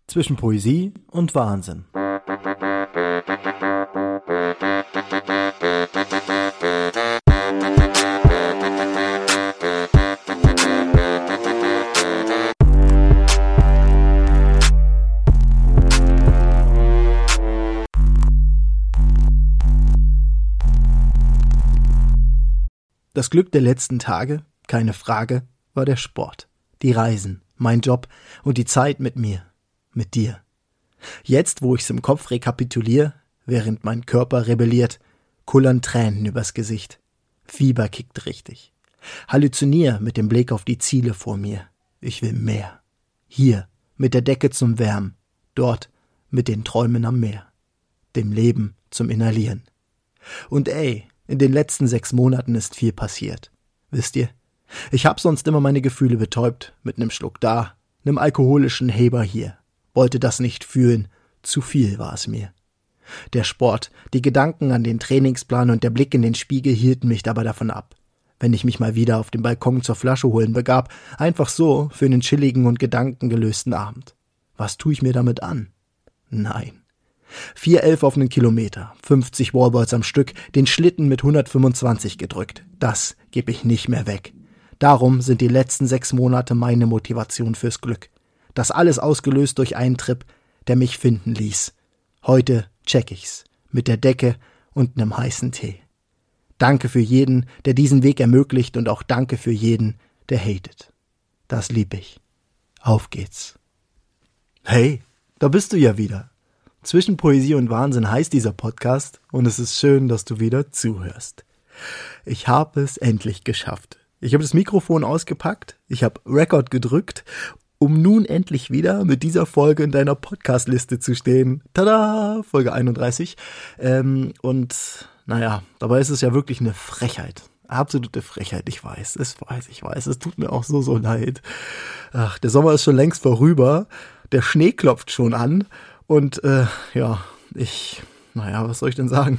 Zwischen Poesie und Wahnsinn. Das Glück der letzten Tage, keine Frage, war der Sport, die Reisen, mein Job und die Zeit mit mir, mit dir. Jetzt, wo ich's im Kopf rekapituliere, während mein Körper rebelliert, kullern Tränen übers Gesicht. Fieber kickt richtig. Halluzinier mit dem Blick auf die Ziele vor mir. Ich will mehr. Hier, mit der Decke zum Wärmen. Dort, mit den Träumen am Meer. Dem Leben zum Inhalieren. Und ey, in den letzten 6 Monaten ist viel passiert. Wisst ihr? Ich hab sonst immer meine Gefühle betäubt, mit 'nem Schluck da, 'nem alkoholischen Heber hier. Wollte das nicht fühlen, zu viel war es mir. Der Sport, die Gedanken an den Trainingsplan und der Blick in den Spiegel hielten mich dabei davon ab. Wenn ich mich mal wieder auf dem Balkon zur Flasche holen begab, einfach so für einen chilligen und gedankengelösten Abend. Was tue ich mir damit an? Nein. 4,11 auf einen Kilometer, 50 Wallballs am Stück, den Schlitten mit 125 gedrückt. Das gebe ich nicht mehr weg. Darum sind die letzten 6 Monate meine Motivation fürs Glück. Das alles ausgelöst durch einen Trip, der mich finden ließ. Heute check ich's, mit der Decke und 'nem heißen Tee. Danke für jeden, der diesen Weg ermöglicht und auch danke für jeden, der hatet. Das lieb ich. Auf geht's. Hey, da bist du ja wieder. Zwischen Poesie und Wahnsinn heißt dieser Podcast und es ist schön, dass du wieder zuhörst. Ich habe es endlich geschafft. Ich habe das Mikrofon ausgepackt, ich habe Record gedrückt, um nun endlich wieder mit dieser Folge in deiner Podcast-Liste zu stehen. Tada! Folge 31. Und naja, dabei ist es ja wirklich eine Frechheit. Absolute Frechheit, ich weiß. Es tut mir auch so leid. Ach, der Sommer ist schon längst vorüber, der Schnee klopft schon an. Und was soll ich denn sagen?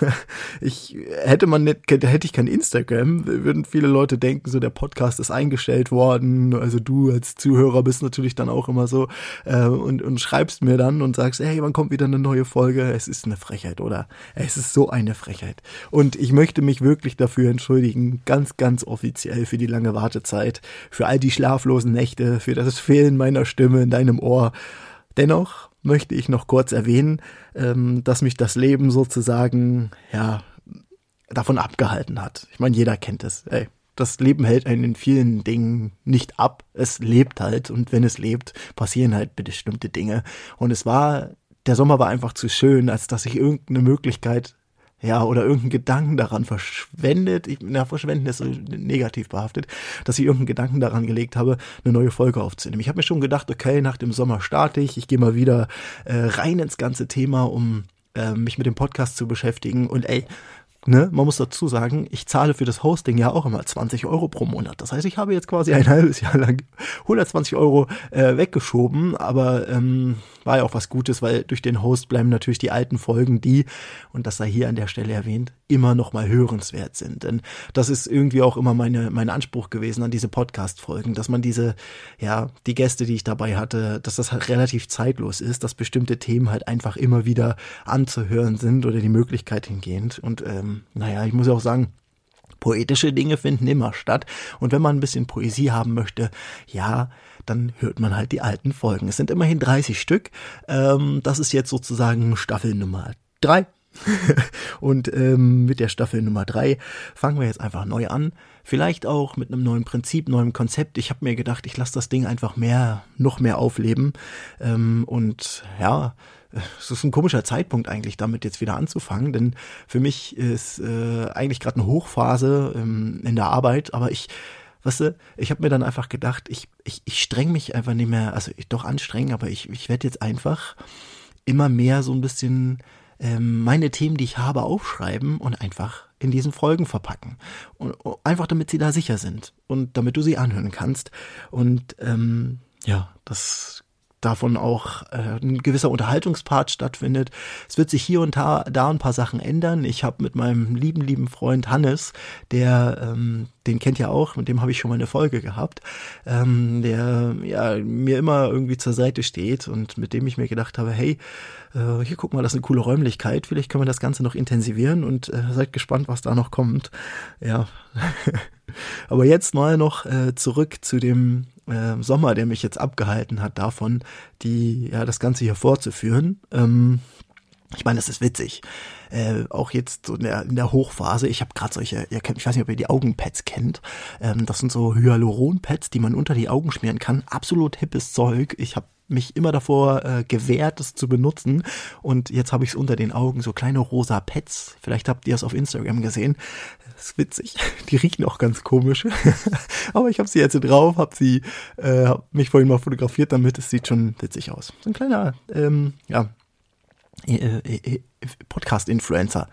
Hätte ich kein Instagram, würden viele Leute denken, so der Podcast ist eingestellt worden. Also du als Zuhörer bist natürlich dann auch immer so und schreibst mir dann und sagst, hey, wann kommt wieder eine neue Folge? Es ist eine Frechheit, oder? Es ist so eine Frechheit. Und ich möchte mich wirklich dafür entschuldigen, ganz, ganz offiziell für die lange Wartezeit, für all die schlaflosen Nächte, für das Fehlen meiner Stimme in deinem Ohr. Dennoch möchte ich noch kurz erwähnen, dass mich das Leben sozusagen, davon abgehalten hat. Ich meine, jeder kennt es. Ey, das Leben hält einen in vielen Dingen nicht ab. Es lebt halt und wenn es lebt, passieren halt bestimmte Dinge. Und der Sommer war einfach zu schön, als dass ich irgendeine Möglichkeit oder irgendeinen Gedanken daran verschwenden ist so negativ behaftet, dass ich irgendeinen Gedanken daran gelegt habe, eine neue Folge aufzunehmen. Ich habe mir schon gedacht, okay, nach dem Sommer starte ich gehe mal wieder rein ins ganze Thema, um mich mit dem Podcast zu beschäftigen und man muss dazu sagen, ich zahle für das Hosting ja auch immer 20 Euro pro Monat. Das heißt, ich habe jetzt quasi ein halbes Jahr lang 120 Euro weggeschoben, aber war ja auch was Gutes, weil durch den Host bleiben natürlich die alten Folgen, und das sei hier an der Stelle erwähnt, immer noch mal hörenswert sind. Denn das ist irgendwie auch immer mein Anspruch gewesen an diese Podcast-Folgen, dass man die Gäste, die ich dabei hatte, dass das halt relativ zeitlos ist, dass bestimmte Themen halt einfach immer wieder anzuhören sind oder die Möglichkeit hingehend. Und ich muss ja auch sagen, poetische Dinge finden immer statt. Und wenn man ein bisschen Poesie haben möchte, dann hört man halt die alten Folgen. Es sind immerhin 30 Stück. Das ist jetzt sozusagen Staffel Nummer 3. Und mit der Staffel Nummer 3 fangen wir jetzt einfach neu an. Vielleicht auch mit einem neuen Prinzip, neuem Konzept. Ich habe mir gedacht, ich lasse das Ding einfach noch mehr aufleben. Es ist ein komischer Zeitpunkt eigentlich, damit jetzt wieder anzufangen, denn für mich ist eigentlich gerade eine Hochphase in der Arbeit, aber ich habe mir dann einfach gedacht, ich streng mich einfach nicht mehr, doch anstrengen, aber ich werde jetzt einfach immer mehr so ein bisschen meine Themen, die ich habe, aufschreiben und einfach in diesen Folgen verpacken. Und einfach damit sie da sicher sind und damit du sie anhören kannst. Und das davon auch ein gewisser Unterhaltungspart stattfindet. Es wird sich hier und da ein paar Sachen ändern. Ich habe mit meinem lieben Freund Hannes, der den kennt ihr auch, mit dem habe ich schon mal eine Folge gehabt, der ja mir immer irgendwie zur Seite steht und mit dem ich mir gedacht habe, hey, hier guck mal, das ist eine coole Räumlichkeit, vielleicht können wir das Ganze noch intensivieren und seid gespannt, was da noch kommt. Ja, aber jetzt mal noch zurück zu dem Sommer, der mich jetzt abgehalten hat davon, das Ganze hier fortzuführen. Ich meine, das ist witzig. Auch jetzt so in der Hochphase, ich habe gerade solche, ich weiß nicht, ob ihr die Augenpads kennt, das sind so Hyaluron-Pads, die man unter die Augen schmieren kann, absolut hippes Zeug. Ich habe mich immer davor gewehrt, das zu benutzen und jetzt habe ich es unter den Augen, so kleine rosa Pads, vielleicht habt ihr es auf Instagram gesehen, das ist witzig, die riechen auch ganz komisch, aber ich habe sie jetzt drauf, hab mich vorhin mal fotografiert damit, es sieht schon witzig aus. So ein kleiner, Podcast-Influencer.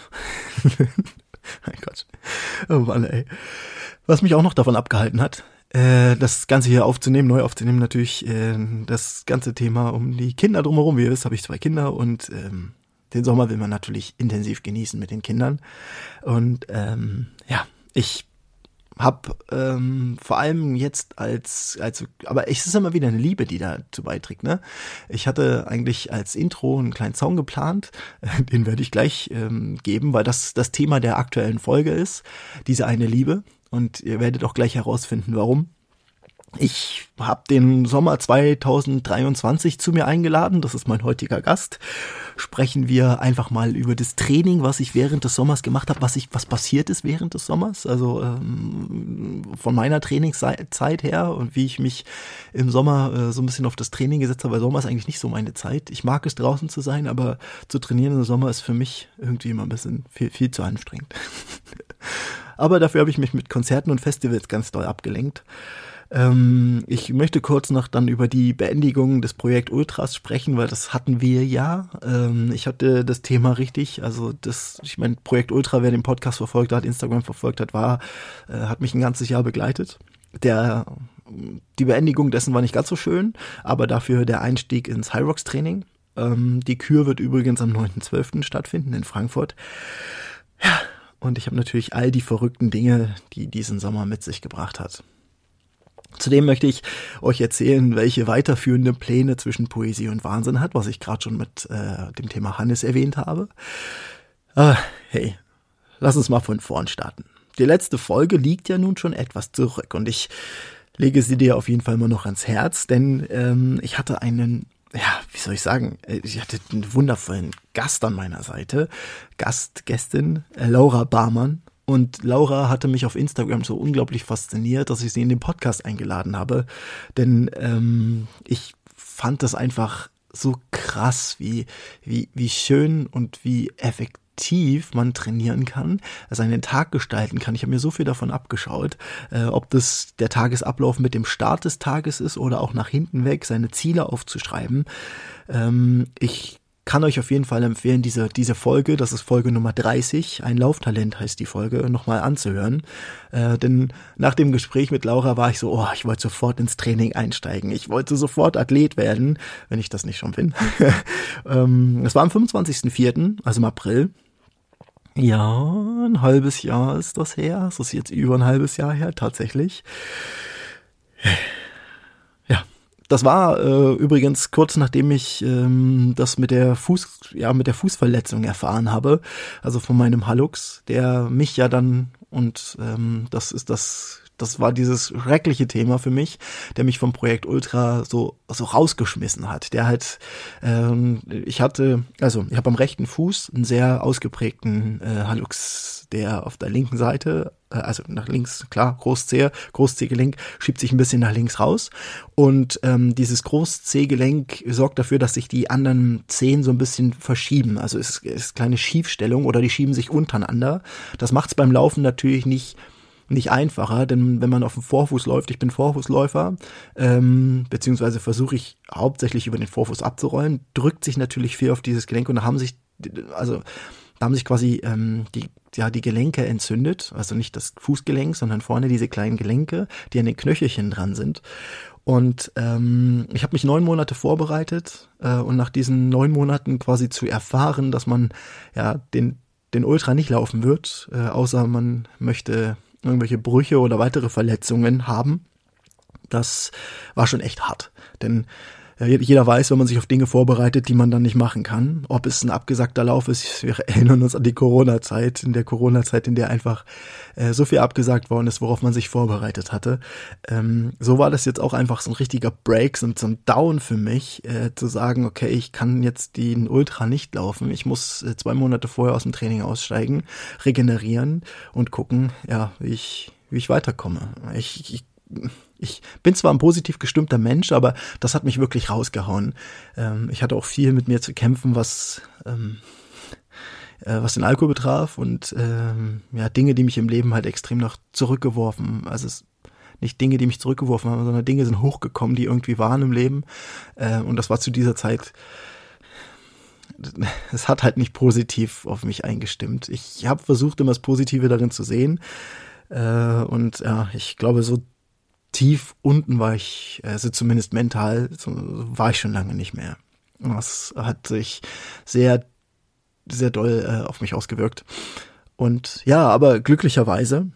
Mein Gott. Oh Mann, ey. Was mich auch noch davon abgehalten hat, das Ganze hier neu aufzunehmen, natürlich das ganze Thema um die Kinder drumherum. Wie ihr wisst, habe ich 2 Kinder und den Sommer will man natürlich intensiv genießen mit den Kindern. Und ich habe vor allem jetzt aber es ist immer wieder eine Liebe, die dazu beiträgt, ne? Ich hatte eigentlich als Intro einen kleinen Song geplant, den werde ich gleich geben, weil das Thema der aktuellen Folge ist, diese eine Liebe. Und ihr werdet auch gleich herausfinden, warum. Ich habe den Sommer 2023 zu mir eingeladen, das ist mein heutiger Gast. Sprechen wir einfach mal über das Training, was ich während des Sommers gemacht habe, was passiert ist während des Sommers, also von meiner Trainingszeit her und wie ich mich im Sommer so ein bisschen auf das Training gesetzt habe, weil Sommer ist eigentlich nicht so meine Zeit. Ich mag es, draußen zu sein, aber zu trainieren im Sommer ist für mich irgendwie immer ein bisschen viel zu anstrengend. Aber dafür habe ich mich mit Konzerten und Festivals ganz doll abgelenkt. Ich möchte kurz noch dann über die Beendigung des Projekt Ultras sprechen, weil das hatten wir ja. Ich hatte das Thema richtig, also ich meine, Projekt Ultra, wer den Podcast verfolgt hat, Instagram verfolgt hat, hat mich ein ganzes Jahr begleitet. Die Beendigung dessen war nicht ganz so schön, aber dafür der Einstieg ins Hyrox-Training. Die Kür wird übrigens am 9.12. stattfinden in Frankfurt. Ja, und ich habe natürlich all die verrückten Dinge, die diesen Sommer mit sich gebracht hat. Zudem möchte ich euch erzählen, welche weiterführende Pläne zwischen Poesie und Wahnsinn hat, was ich gerade schon mit dem Thema Hannes erwähnt habe. Hey, lass uns mal von vorn starten. Die letzte Folge liegt ja nun schon etwas zurück und ich lege sie dir auf jeden Fall mal noch ans Herz, denn ich hatte ich hatte einen wundervollen Gast an meiner Seite, Gästin Laura Barmann. Und Laura hatte mich auf Instagram so unglaublich fasziniert, dass ich sie in den Podcast eingeladen habe. Denn ich fand das einfach so krass, wie schön und wie effektiv man trainieren kann, seinen Tag gestalten kann. Ich habe mir so viel davon abgeschaut, ob das der Tagesablauf mit dem Start des Tages ist oder auch nach hinten weg, seine Ziele aufzuschreiben. Ich kann euch auf jeden Fall empfehlen, diese Folge, das ist Folge Nummer 30, ein Lauftalent heißt die Folge, nochmal anzuhören. Denn nach dem Gespräch mit Laura war ich so, ich wollte sofort ins Training einsteigen. Ich wollte sofort Athlet werden, wenn ich das nicht schon bin. Es war am 25.04., also im April. Ja, ein halbes Jahr ist das her. Es ist jetzt über ein halbes Jahr her, tatsächlich. Das war übrigens kurz nachdem ich das mit der Fußverletzung erfahren habe, also von meinem Hallux, der mich ja dann das war dieses schreckliche Thema für mich, der mich vom Projekt Ultra so rausgeschmissen hat. Der halt, ich habe am rechten Fuß einen sehr ausgeprägten Hallux, der auf der linken Seite, also nach links, klar, Großzehgelenk, schiebt sich ein bisschen nach links raus. Und dieses Großzehgelenk sorgt dafür, dass sich die anderen Zehen so ein bisschen verschieben. Also es ist kleine Schiefstellung oder die schieben sich untereinander. Das macht es beim Laufen natürlich nicht einfacher, denn wenn man auf dem Vorfuß läuft, ich bin Vorfußläufer, beziehungsweise versuche ich hauptsächlich über den Vorfuß abzurollen, drückt sich natürlich viel auf dieses Gelenk und da haben sich quasi die Gelenke entzündet, also nicht das Fußgelenk, sondern vorne diese kleinen Gelenke, die an den Knöchelchen dran sind. Und ich habe mich 9 Monate vorbereitet und nach diesen 9 Monaten quasi zu erfahren, dass man ja den Ultra nicht laufen wird, außer man möchte irgendwelche Brüche oder weitere Verletzungen haben. Das war schon echt hart, denn jeder weiß, wenn man sich auf Dinge vorbereitet, die man dann nicht machen kann, ob es ein abgesagter Lauf ist. Wir erinnern uns an die Corona-Zeit, in der einfach so viel abgesagt worden ist, worauf man sich vorbereitet hatte. So war das jetzt auch einfach so ein richtiger Break, so ein Down für mich, zu sagen, okay, ich kann jetzt den Ultra nicht laufen. Ich muss 2 Monate vorher aus dem Training aussteigen, regenerieren und gucken, ja, wie ich weiterkomme. Ich bin zwar ein positiv gestimmter Mensch, aber das hat mich wirklich rausgehauen. Ich hatte auch viel mit mir zu kämpfen, was den Alkohol betraf und Dinge, die mich im Leben halt extrem noch zurückgeworfen, also nicht Dinge, die mich zurückgeworfen haben, sondern Dinge sind hochgekommen, die irgendwie waren im Leben. Und das war zu dieser Zeit, es hat halt nicht positiv auf mich eingestimmt. Ich habe versucht, immer das Positive darin zu sehen. Und ja, ich glaube, so tief unten war ich, also zumindest mental, war ich schon lange nicht mehr. Das hat sich sehr, sehr doll auf mich ausgewirkt. Und ja, aber glücklicherweise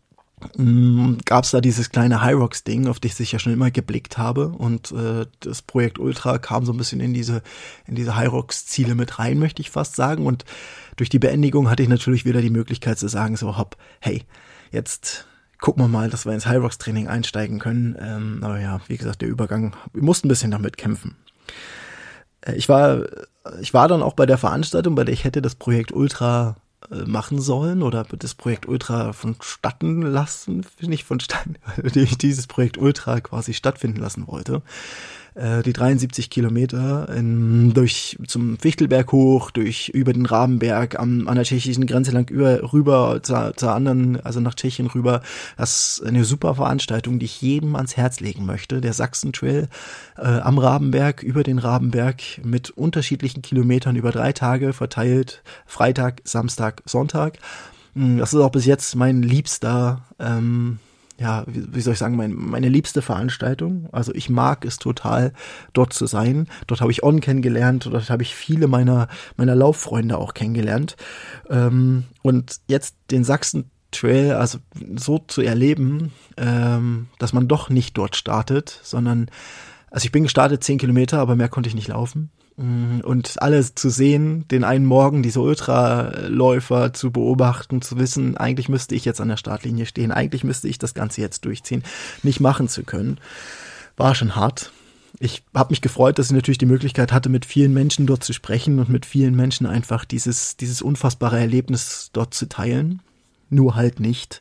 gab es da dieses kleine Hyrox-Ding, auf das ich ja schon immer geblickt habe. Und das Projekt Ultra kam so ein bisschen in diese Hyrox-Ziele mit rein, möchte ich fast sagen. Und durch die Beendigung hatte ich natürlich wieder die Möglichkeit zu sagen, so hopp, hey, jetzt gucken wir mal, dass wir ins Hyrox-Training einsteigen können. Aber ja, wie gesagt, der Übergang, wir mussten ein bisschen damit kämpfen. Ich war dann auch bei der Veranstaltung, bei der ich hätte das Projekt Ultra machen sollen oder das Projekt Ultra vonstatten lassen, dieses Projekt Ultra quasi stattfinden lassen wollte. Die 73 Kilometer zum Fichtelberg hoch, über den Rabenberg, an der tschechischen Grenze lang rüber zur anderen, also nach Tschechien rüber. Das ist eine super Veranstaltung, die ich jedem ans Herz legen möchte. Der Sachsen-Trail am Rabenberg, über den Rabenberg mit unterschiedlichen Kilometern über 3 Tage verteilt, Freitag, Samstag, Sonntag. Das ist auch bis jetzt mein liebster wie soll ich sagen, meine liebste Veranstaltung. Also ich mag es total, dort zu sein. Dort habe ich On kennengelernt, dort habe ich viele meiner Lauffreunde auch kennengelernt. Und jetzt den Sachsen Trail, also so zu erleben, dass man doch nicht dort startet, sondern, also ich bin gestartet 10 Kilometer, aber mehr konnte ich nicht laufen. Und alles zu sehen, den einen Morgen diese Ultraläufer zu beobachten, zu wissen, eigentlich müsste ich jetzt an der Startlinie stehen, eigentlich müsste ich das Ganze jetzt durchziehen, nicht machen zu können, war schon hart. Ich habe mich gefreut, dass ich natürlich die Möglichkeit hatte, mit vielen Menschen dort zu sprechen und mit vielen Menschen einfach dieses unfassbare Erlebnis dort zu teilen. Nur halt nicht,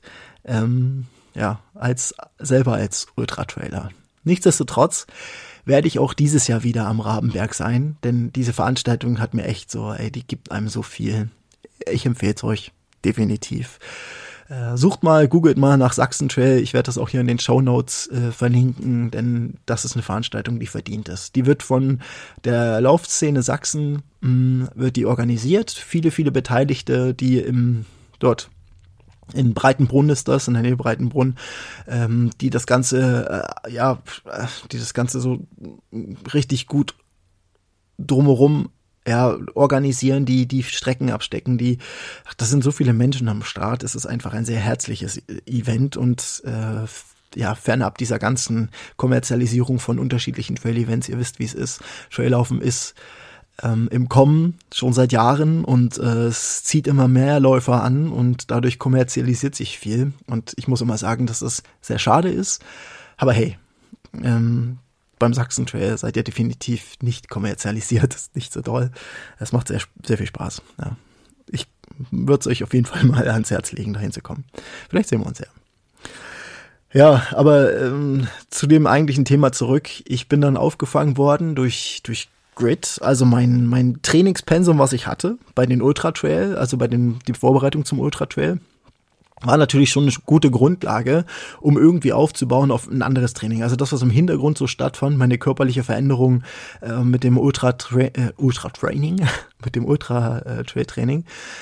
als Ultratrailer. Nichtsdestotrotz werde ich auch dieses Jahr wieder am Rabenberg sein, denn diese Veranstaltung hat mir echt so, die gibt einem so viel. Ich empfehle es euch, definitiv. Googelt mal nach Sachsen Trail, ich werde das auch hier in den Shownotes verlinken, denn das ist eine Veranstaltung, die verdient ist. Die wird von der Laufszene Sachsen, wird die organisiert, viele, viele Beteiligte, die dort in Breitenbrunn ist das, in der Nähe Breitenbrunn, die das Ganze, so richtig gut drumherum organisieren, die Strecken abstecken, das sind so viele Menschen am Start, es ist einfach ein sehr herzliches Event und fernab dieser ganzen Kommerzialisierung von unterschiedlichen Trail-Events, ihr wisst, wie es ist, Traillaufen ist im Kommen schon seit Jahren und es zieht immer mehr Läufer an und dadurch kommerzialisiert sich viel und ich muss immer sagen, dass das sehr schade ist, aber hey, beim Sachsen Trail seid ihr definitiv nicht kommerzialisiert, das ist nicht so doll, es macht sehr, sehr viel Spaß, ja. Ich würde es euch auf jeden Fall mal ans Herz legen, dahin zu kommen. Vielleicht sehen wir uns ja. Ja, aber zu dem eigentlichen Thema zurück, ich bin dann aufgefangen worden durch Grit, also mein Trainingspensum, was ich hatte bei den Ultra Trail, also die Vorbereitung zum Ultra Trail, war natürlich schon eine gute Grundlage, um irgendwie aufzubauen auf ein anderes Training. Also das, was im Hintergrund so stattfand, meine körperliche Veränderung mit dem Ultra Trail Training,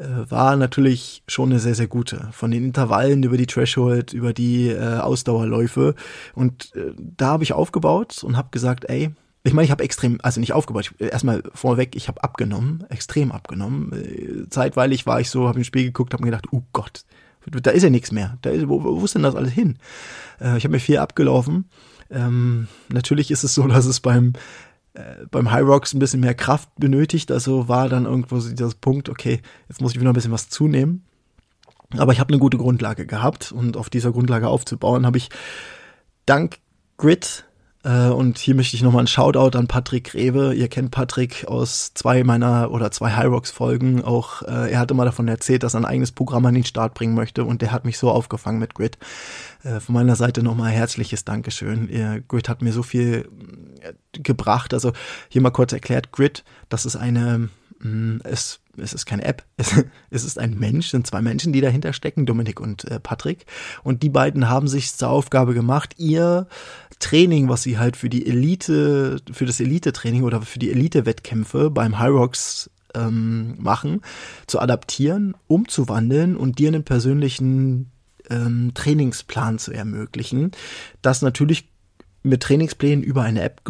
war natürlich schon eine sehr, sehr gute. Von den Intervallen über die Threshold, über die Ausdauerläufe. Und da habe ich aufgebaut und habe gesagt, ey, ich meine, ich habe extrem, also nicht aufgebaut, erstmal vorweg, ich habe abgenommen, extrem abgenommen. Zeitweilig war ich so, habe ins Spiel geguckt, habe mir gedacht, oh Gott, da ist ja nichts mehr. Wo ist denn das alles hin? Ich habe mir viel abgelaufen. Natürlich ist es so, dass es beim High Rocks ein bisschen mehr Kraft benötigt, also war dann irgendwo so dieser Punkt, okay, jetzt muss ich wieder ein bisschen was zunehmen. Aber ich habe eine gute Grundlage gehabt und auf dieser Grundlage aufzubauen, habe ich dank Grit, und hier möchte ich nochmal einen Shoutout an Patrick Greve. Ihr kennt Patrick aus zwei High Rocks Folgen. Auch er hatte mal davon erzählt, dass er ein eigenes Programm an den Start bringen möchte und der hat mich so aufgefangen mit Grit. Von meiner Seite nochmal herzliches Dankeschön. Grit hat mir so viel gebracht. Also hier mal kurz erklärt, Grit, das ist es ist keine App, es ist ein Mensch, sind zwei Menschen, die dahinter stecken, Dominik und Patrick. Und die beiden haben sich zur Aufgabe gemacht, ihr Training, was sie halt für das Elite-Training oder für die Elite-Wettkämpfe beim High Rocks machen, zu adaptieren, umzuwandeln und dir einen persönlichen Trainingsplan zu ermöglichen, das natürlich mit Trainingsplänen über eine App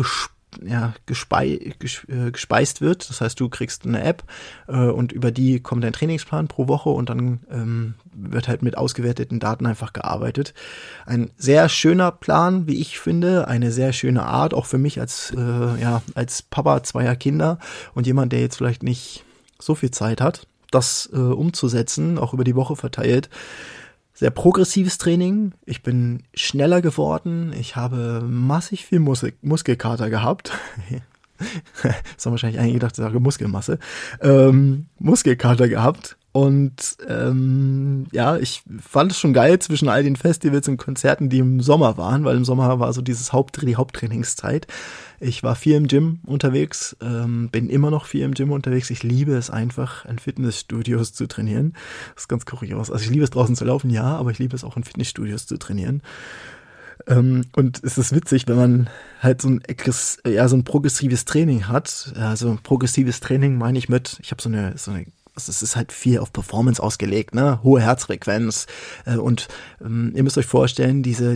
gespeist wird. Das heißt, du kriegst eine App und über die kommt dein Trainingsplan pro Woche und dann wird halt mit ausgewerteten Daten einfach gearbeitet. Ein sehr schöner Plan, wie ich finde, eine sehr schöne Art, auch für mich als Papa zweier Kinder und jemand, der jetzt vielleicht nicht so viel Zeit hat, das umzusetzen, auch über die Woche verteilt. Sehr progressives Training. Ich bin schneller geworden. Ich habe massig viel Muskelkater gehabt. Das haben wahrscheinlich einige gedacht, ich sage Muskelmasse. Muskelkater gehabt. Und ich fand es schon geil zwischen all den Festivals und Konzerten, die im Sommer waren, weil im Sommer war so die Haupttrainingszeit. Ich war viel im Gym unterwegs, bin immer noch viel im Gym unterwegs. Ich liebe es einfach, in Fitnessstudios zu trainieren. Das ist ganz kurios. Also ich liebe es draußen zu laufen, ja, aber ich liebe es auch in Fitnessstudios zu trainieren. Und es ist witzig, wenn man halt so ein progressives Training hat. Also progressives Training meine ich ich habe so eine also es ist halt viel auf Performance ausgelegt, ne? Hohe Herzfrequenz und ihr müsst euch vorstellen, diese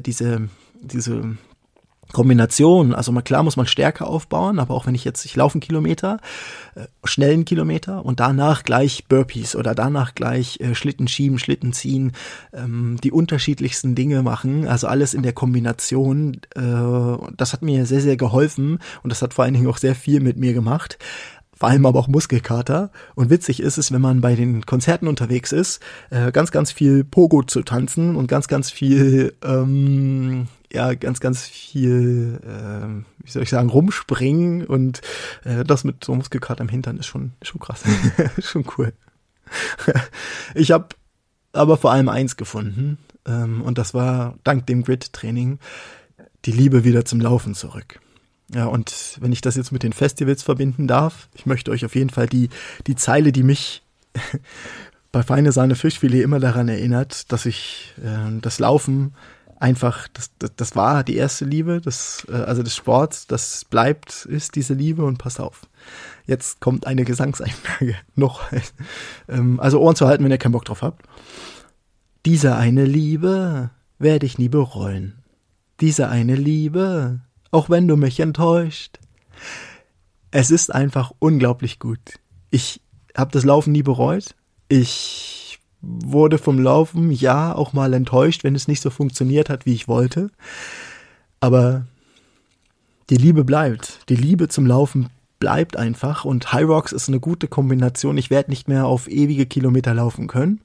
Kombination, also klar muss man Stärke aufbauen, aber auch wenn ich laufe einen Kilometer, schnellen Kilometer und danach gleich Burpees oder danach gleich Schlitten schieben, Schlitten ziehen, die unterschiedlichsten Dinge machen, also alles in der Kombination, das hat mir sehr, sehr geholfen und das hat vor allen Dingen auch sehr viel mit mir gemacht. Vor allem aber auch Muskelkater. Und witzig ist es, wenn man bei den Konzerten unterwegs ist, ganz, ganz viel Pogo zu tanzen und ganz, ganz viel, rumspringen und das mit so Muskelkater im Hintern ist schon krass. Schon cool. Ich habe aber vor allem eins gefunden und das war dank dem Grit-Training die Liebe wieder zum Laufen zurück. Ja, und wenn ich das jetzt mit den Festivals verbinden darf, ich möchte euch auf jeden Fall die Zeile, die mich bei Feine Sahne Fischfilet immer daran erinnert, dass ich das Laufen einfach, das war die erste Liebe, des Sports, ist diese Liebe und passt auf. Jetzt kommt eine Gesangseinlage noch, also Ohren zu halten, wenn ihr keinen Bock drauf habt. Diese eine Liebe werde ich nie bereuen. Diese eine Liebe, auch wenn du mich enttäuscht. Es ist einfach unglaublich gut. Ich habe das Laufen nie bereut. Ich wurde vom Laufen, ja, auch mal enttäuscht, wenn es nicht so funktioniert hat, wie ich wollte. Aber die Liebe bleibt. Die Liebe zum Laufen bleibt einfach. Und High Rocks ist eine gute Kombination. Ich werde nicht mehr auf ewige Kilometer laufen können.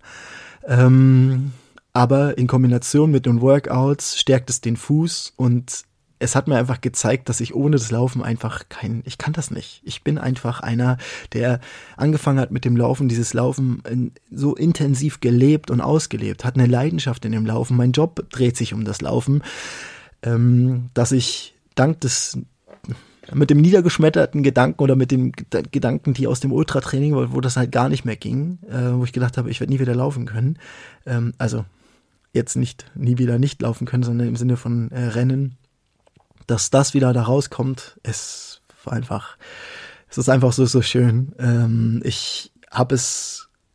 Aber in Kombination mit den Workouts stärkt es den Fuß und es hat mir einfach gezeigt, dass ich ohne das Laufen ich kann das nicht. Ich bin einfach einer, der angefangen hat mit dem Laufen, dieses Laufen so intensiv gelebt und ausgelebt, hat eine Leidenschaft in dem Laufen. Mein Job dreht sich um das Laufen, dass ich mit dem niedergeschmetterten Gedanken oder mit den Gedanken, die aus dem Ultratraining, wo das halt gar nicht mehr ging, wo ich gedacht habe, ich werde nie wieder laufen können. Also jetzt nie wieder nicht laufen können, sondern im Sinne von Rennen. Dass das wieder da rauskommt, es ist einfach so schön. Ich habe es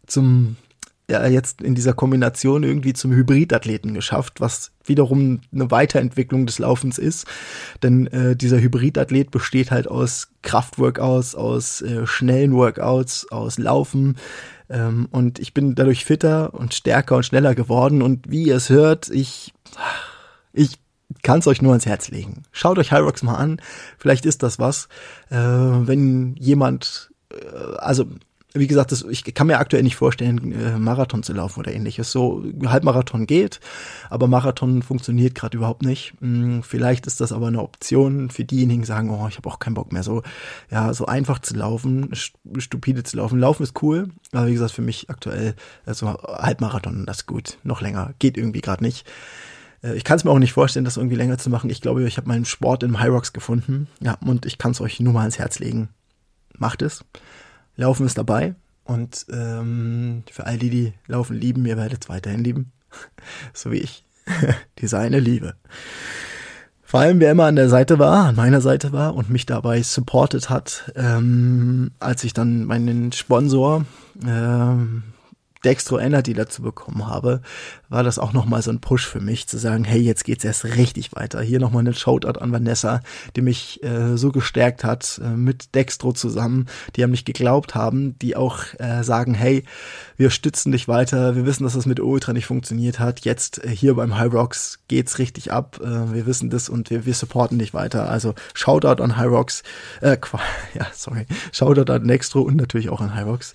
jetzt in dieser Kombination irgendwie zum Hybridathleten geschafft, was wiederum eine Weiterentwicklung des Laufens ist. Denn dieser Hybridathlet besteht halt aus Kraftworkouts, aus schnellen Workouts, aus Laufen. Und ich bin dadurch fitter und stärker und schneller geworden. Und wie ihr es hört, ich kann es euch nur ans Herz legen. Schaut euch Hyrox mal an. Vielleicht ist das was. Wenn jemand, wie gesagt, ich kann mir aktuell nicht vorstellen, Marathon zu laufen oder ähnliches. So Halbmarathon geht, aber Marathon funktioniert gerade überhaupt nicht. Vielleicht ist das aber eine Option für diejenigen, die sagen, ich habe auch keinen Bock mehr, so einfach zu laufen, stupide zu laufen. Laufen ist cool, aber wie gesagt, für mich aktuell Halbmarathon, das ist gut. Noch länger, geht irgendwie gerade nicht. Ich kann es mir auch nicht vorstellen, das irgendwie länger zu machen. Ich glaube, ich habe meinen Sport im Hyrox gefunden. Ja, und ich kann es euch nur mal ans Herz legen. Macht es. Laufen ist dabei und für all die Laufen lieben, ihr werdet es weiterhin lieben, so wie ich, diese eine Liebe. Vor allem, wer immer an meiner Seite war und mich dabei supportet hat, als ich dann meinen Sponsor Dextro Energy dazu bekommen habe, war das auch nochmal so ein Push für mich, zu sagen, hey, jetzt geht's erst richtig weiter. Hier nochmal eine Shoutout an Vanessa, die mich so gestärkt hat, mit Dextro zusammen, die an mich geglaubt haben, die auch sagen, hey, wir stützen dich weiter, wir wissen, dass das mit Ultra nicht funktioniert hat, jetzt hier beim Hyrox geht's richtig ab, wir wissen das und wir supporten dich weiter. Also Shoutout an Hyrox, Shoutout an Dextro und natürlich auch an Hyrox.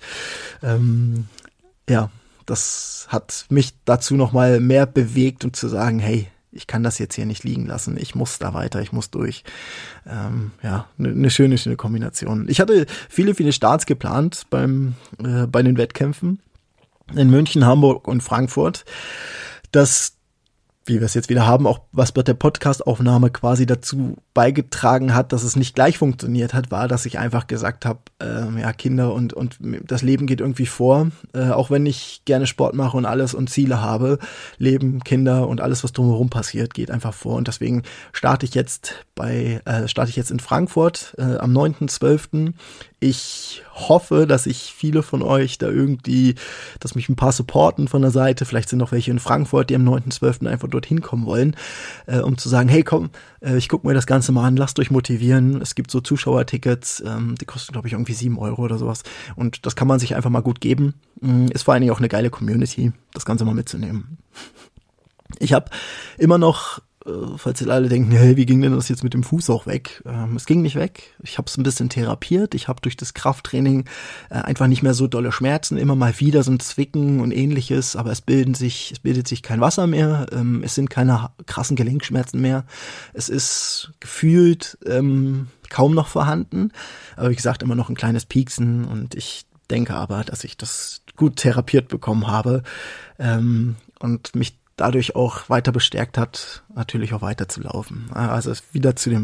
Ja, das hat mich dazu nochmal mehr bewegt und zu sagen, hey, ich kann das jetzt hier nicht liegen lassen, ich muss da weiter, ich muss durch. Eine schöne Kombination. Ich hatte viele Starts geplant bei den Wettkämpfen in München, Hamburg und Frankfurt. Das, wie wir es jetzt wieder haben, auch was bei der Podcast-Aufnahme quasi dazu beigetragen hat, dass es nicht gleich funktioniert hat, war, dass ich einfach gesagt habe, Kinder und das Leben geht irgendwie vor, auch wenn ich gerne Sport mache und alles und Ziele habe, Leben, Kinder und alles, was drumherum passiert, geht einfach vor und deswegen starte ich jetzt in Frankfurt am 9.12. Ich hoffe, dass ich viele von euch da irgendwie, dass mich ein paar supporten von der Seite, vielleicht sind noch welche in Frankfurt, die am 9.12. einfach dorthin kommen wollen, um zu sagen, hey komm, ich gucke mir das Ganze mal an, lasst euch motivieren. Es gibt so Zuschauertickets, die kosten, glaube ich, irgendwie 7 € oder sowas. Und das kann man sich einfach mal gut geben. Ist vor allen Dingen auch eine geile Community, das Ganze mal mitzunehmen. Ich habe immer noch, falls jetzt alle denken, hey, wie ging denn das jetzt mit dem Fuß auch weg? Es ging nicht weg. Ich habe es ein bisschen therapiert. Ich habe durch das Krafttraining einfach nicht mehr so dolle Schmerzen, immer mal wieder so ein Zwicken und ähnliches, aber es bildet sich kein Wasser mehr. Es sind keine krassen Gelenkschmerzen mehr. Es ist gefühlt kaum noch vorhanden. Aber wie gesagt, immer noch ein kleines Pieksen und ich denke aber, dass ich das gut therapiert bekommen habe und mich dadurch auch weiter bestärkt hat, natürlich auch weiter zu laufen. Also wieder zu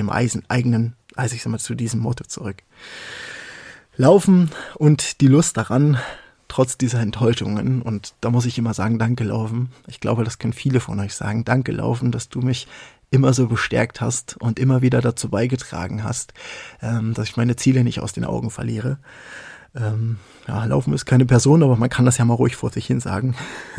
diesem Motto zurück. Laufen und die Lust daran, trotz dieser Enttäuschungen. Und da muss ich immer sagen, danke Laufen. Ich glaube, das können viele von euch sagen. Danke Laufen, dass du mich immer so bestärkt hast und immer wieder dazu beigetragen hast, dass ich meine Ziele nicht aus den Augen verliere. Laufen ist keine Person, aber man kann das ja mal ruhig vor sich hin sagen.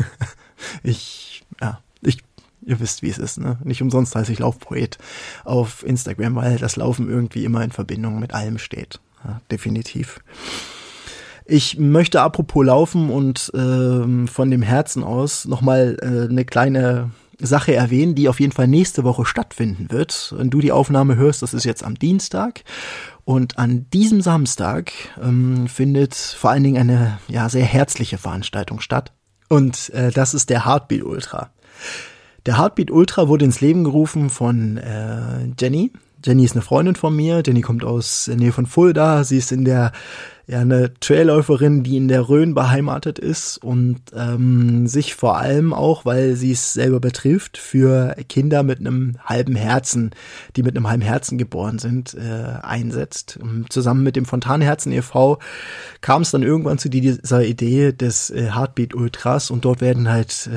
Ihr wisst, wie es ist, ne? Nicht umsonst heiße ich Laufpoet auf Instagram, weil das Laufen irgendwie immer in Verbindung mit allem steht. Ja, definitiv. Ich möchte apropos Laufen und von dem Herzen aus nochmal eine kleine Sache erwähnen, die auf jeden Fall nächste Woche stattfinden wird. Wenn du die Aufnahme hörst, das ist jetzt am Dienstag. Und an diesem Samstag findet vor allen Dingen eine sehr herzliche Veranstaltung statt. Und das ist der Heartbeat Ultra. Der Heartbeat Ultra wurde ins Leben gerufen von Jenny. Jenny ist eine Freundin von mir. Jenny kommt aus der Nähe von Fulda. Sie ist eine Trailläuferin, die in der Rhön beheimatet ist und sich vor allem auch, weil sie es selber betrifft, für Kinder mit einem halben Herzen, die mit einem halben Herzen geboren sind, einsetzt. Und zusammen mit dem Fontanherzen e.V. kam es dann irgendwann zu dieser Idee des Heartbeat Ultras und dort werden halt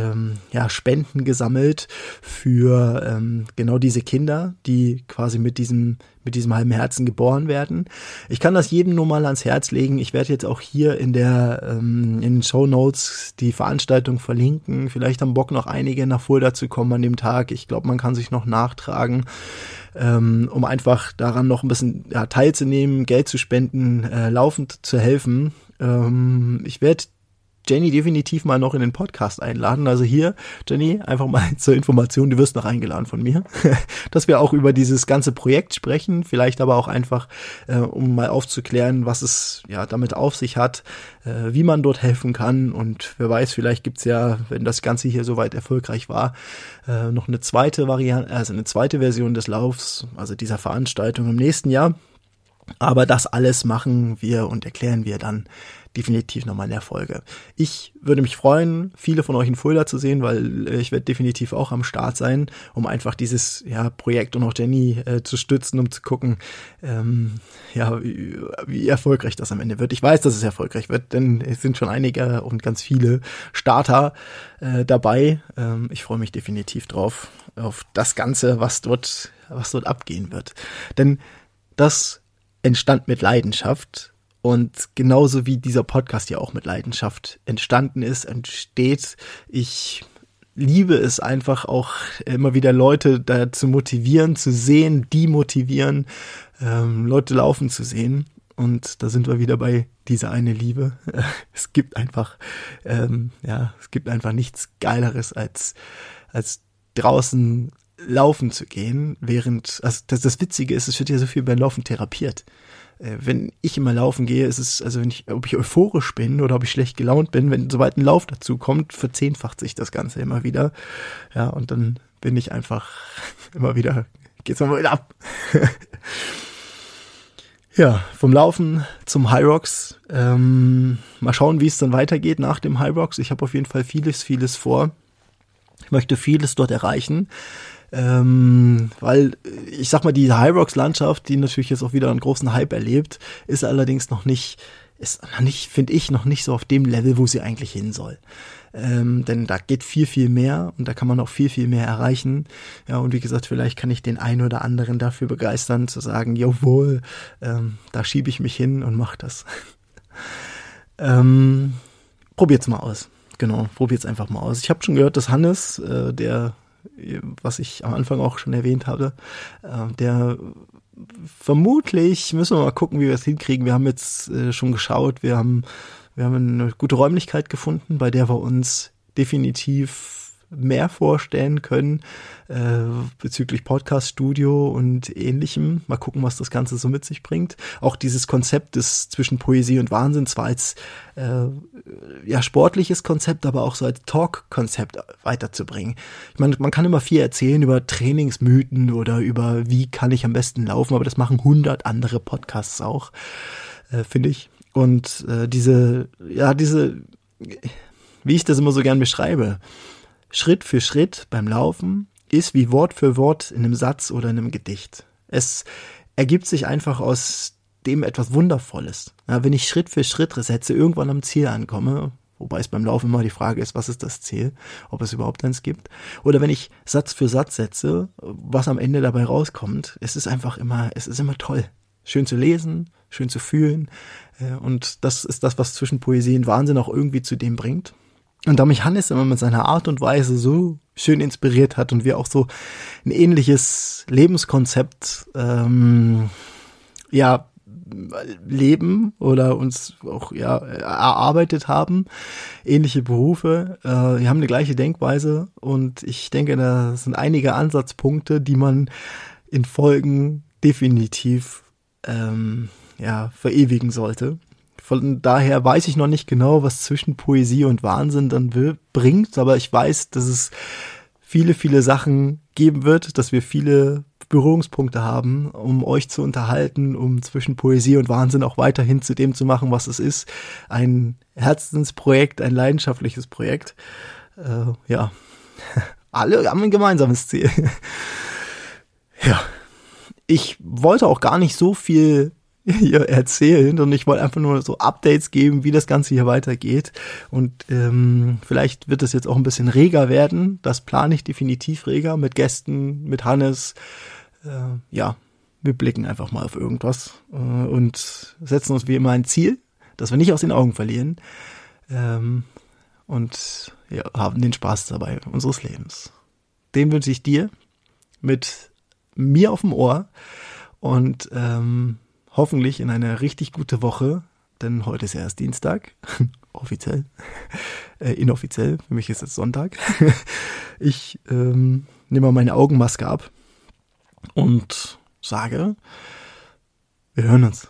Spenden gesammelt für genau diese Kinder, die quasi mit mit diesem halben Herzen geboren werden. Ich kann das jedem nur mal ans Herz legen. Ich werde jetzt auch hier in den Shownotes die Veranstaltung verlinken. Vielleicht haben Bock noch einige nach Fulda zu kommen an dem Tag. Ich glaube, man kann sich noch nachtragen, um einfach daran noch ein bisschen teilzunehmen, Geld zu spenden, laufend zu helfen. Ich werde Jenny definitiv mal noch in den Podcast einladen. Also hier, Jenny, einfach mal zur Information, du wirst noch eingeladen von mir, dass wir auch über dieses ganze Projekt sprechen, vielleicht aber auch einfach, um mal aufzuklären, was es damit auf sich hat, wie man dort helfen kann, und wer weiß, vielleicht gibt's ja, wenn das Ganze hier soweit erfolgreich war, noch eine zweite Variante, also eine zweite Version des Laufs, also dieser Veranstaltung im nächsten Jahr. Aber das alles machen wir und erklären wir dann definitiv nochmal in der Folge. Ich würde mich freuen, viele von euch in Fulda zu sehen, weil ich werde definitiv auch am Start sein, um einfach dieses Projekt und auch Jenny zu stützen, um zu gucken, wie erfolgreich das am Ende wird. Ich weiß, dass es erfolgreich wird, denn es sind schon einige und ganz viele Starter dabei. Ich freue mich definitiv drauf, auf das Ganze, was dort abgehen wird. Denn das entstand mit Leidenschaft. Und genauso wie dieser Podcast ja auch mit Leidenschaft entsteht, ich liebe es einfach auch immer wieder Leute da zu motivieren, zu sehen, die motivieren, Leute laufen zu sehen. Und da sind wir wieder bei dieser eine Liebe. Es gibt einfach nichts Geileres als draußen laufen zu gehen, also das Witzige ist, es wird ja so viel beim Laufen therapiert. Wenn ich immer laufen gehe, ist es, also ob ich euphorisch bin oder ob ich schlecht gelaunt bin, wenn soweit ein Lauf dazu kommt, verzehnfacht sich das Ganze immer wieder. Ja, und dann bin ich einfach geht's immer wieder ab. Ja, vom Laufen zum High Rocks. Mal schauen, wie es dann weitergeht nach dem High Rocks. Ich habe auf jeden Fall vieles vor. Ich möchte vieles dort erreichen. Weil, ich sag mal, die High Rocks Landschaft, die natürlich jetzt auch wieder einen großen Hype erlebt, ist allerdings finde ich, noch nicht so auf dem Level, wo sie eigentlich hin soll. Denn da geht viel mehr und da kann man auch viel mehr erreichen. Ja, und wie gesagt, vielleicht kann ich den einen oder anderen dafür begeistern, zu sagen, jawohl, da schiebe ich mich hin und mach das. Probiert's mal aus. Genau, probiert's einfach mal aus. Ich habe schon gehört, dass Hannes, was ich am Anfang auch schon erwähnt habe, der vermutlich, müssen wir mal gucken, wie wir es hinkriegen. Wir haben jetzt schon geschaut, wir haben eine gute Räumlichkeit gefunden, bei der wir uns definitiv mehr vorstellen können bezüglich Podcast-Studio und Ähnlichem. Mal gucken, was das Ganze so mit sich bringt. Auch dieses Konzept des zwischen Poesie und Wahnsinn, zwar als sportliches Konzept, aber auch so als Talk-Konzept weiterzubringen. Ich meine, man kann immer viel erzählen über Trainingsmythen oder über wie kann ich am besten laufen, aber das machen 100 andere Podcasts auch, finde ich. Und diese, wie ich das immer so gern beschreibe, Schritt für Schritt beim Laufen ist wie Wort für Wort in einem Satz oder in einem Gedicht. Es ergibt sich einfach aus dem etwas Wundervolles. Ja, wenn ich Schritt für Schritt setze, irgendwann am Ziel ankomme, wobei es beim Laufen immer die Frage ist, was ist das Ziel, ob es überhaupt eins gibt, oder wenn ich Satz für Satz setze, was am Ende dabei rauskommt, es ist immer toll. Schön zu lesen, schön zu fühlen, und das ist das, was zwischen Poesie und Wahnsinn auch irgendwie zu dem bringt. Und da mich Hannes immer mit seiner Art und Weise so schön inspiriert hat und wir auch so ein ähnliches Lebenskonzept leben oder uns auch erarbeitet haben, ähnliche Berufe, wir haben eine gleiche Denkweise, und ich denke, da sind einige Ansatzpunkte, die man in Folgen definitiv verewigen sollte. Von daher weiß ich noch nicht genau, was zwischen Poesie und Wahnsinn dann bringt, aber ich weiß, dass es viele Sachen geben wird, dass wir viele Berührungspunkte haben, um euch zu unterhalten, um zwischen Poesie und Wahnsinn auch weiterhin zu dem zu machen, was es ist. Ein Herzensprojekt, ein leidenschaftliches Projekt. Alle haben ein gemeinsames Ziel. Ja, ich wollte auch gar nicht so viel hier erzählen, und ich wollte einfach nur so Updates geben, wie das Ganze hier weitergeht, und vielleicht wird es jetzt auch ein bisschen reger werden, das plane ich definitiv reger, mit Gästen, mit Hannes, wir blicken einfach mal auf irgendwas und setzen uns wie immer ein Ziel, das wir nicht aus den Augen verlieren und haben den Spaß dabei unseres Lebens. Den wünsche ich dir mit mir auf dem Ohr und hoffentlich in eine richtig gute Woche, denn heute ist ja erst Dienstag, offiziell, inoffiziell, für mich ist es Sonntag. Ich nehme mal meine Augenmaske ab und sage, wir hören uns.